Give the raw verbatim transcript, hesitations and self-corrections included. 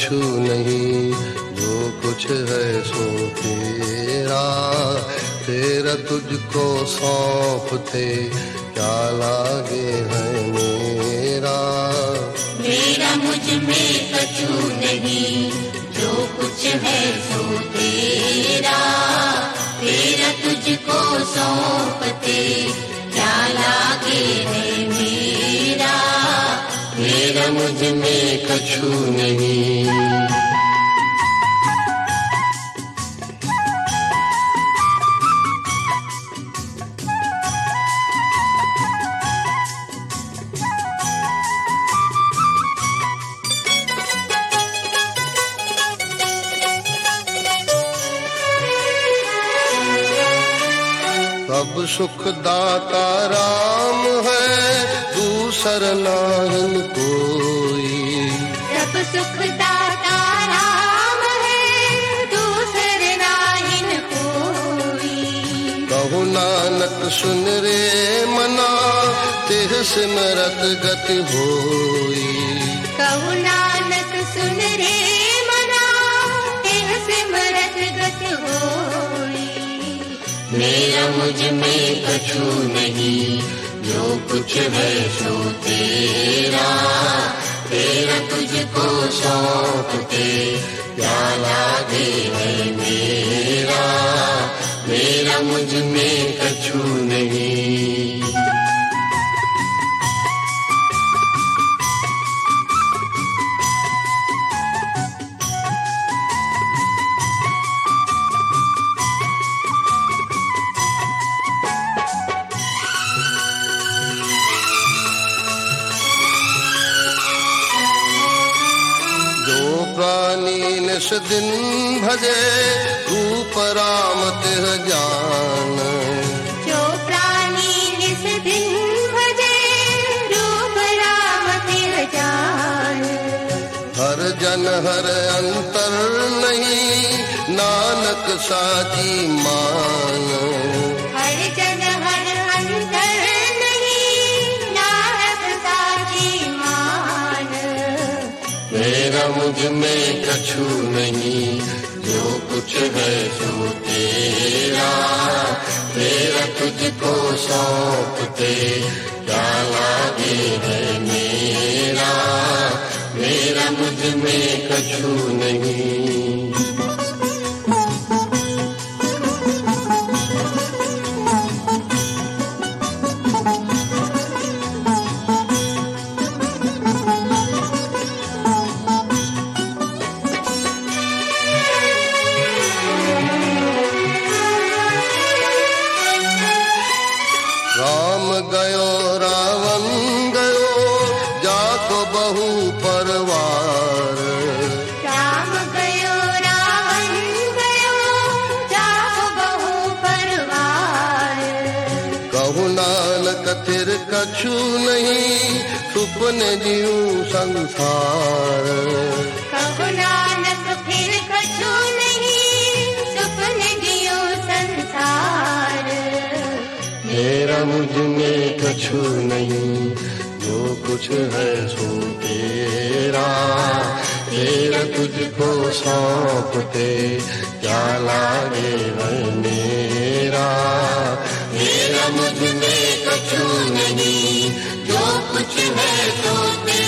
कछु नहीं, जो कुछ है सो तेरा, तेरा तुझको सौंपते क्या लागे है मेरा। मेरा मुझ में कछु नहीं, जो कुछ है सो तेरा, तेरा तुझको सौंपते क्या लागे है मेरा। मेरा मुझ में कछु नहीं। सब सुख दाता राम है, दूसर नाहिन कोई। सब सुख दाता राम है, दूसर नाहिन कोई। कहु नानक सुन रे मना, तेह सिमरत गति होई। कहु नानक सुन रे मना, तेह सिमरत गति होई। मेरा मुझ में कछु नहीं, जो कुछ है सो तेरा, तेरा तुझको सौंपते क्या लागे है मेरा। मेरा मुझ में कछु नहीं। प्राणी निस दिन भजे, रूप राम तिह जान। जो प्राणी निस दिन भजे, रूप राम तिह जान। हर जन हर अंतर नहीं, नानक साची मान। हर जन हर अंतर नहीं, नानक साची मान। मेरा मुझ में कछु नहीं, जो कुछ है सो तेरा, तेरा तुझको सौंपते क्या लागे है मेरा। मेरा मुझ में कछु नहीं। राम गयो रावण गयो, जाको बहु परवार। राम गयो रावण गयो, जाको बहु परवार। कहु नानक फिर कछु नहीं, सुपने जीऊं संसार। कहु नानक फिर कछु नहीं, सुपने जियो संसार। मेरा मुझ में कछु नहीं, जो कुछ है सो तेरा, तेरा तुझको सौंपते क्या लागे है मेरा। मेरा मुझ में कछु नहीं, जो कुछ है सो तेरा।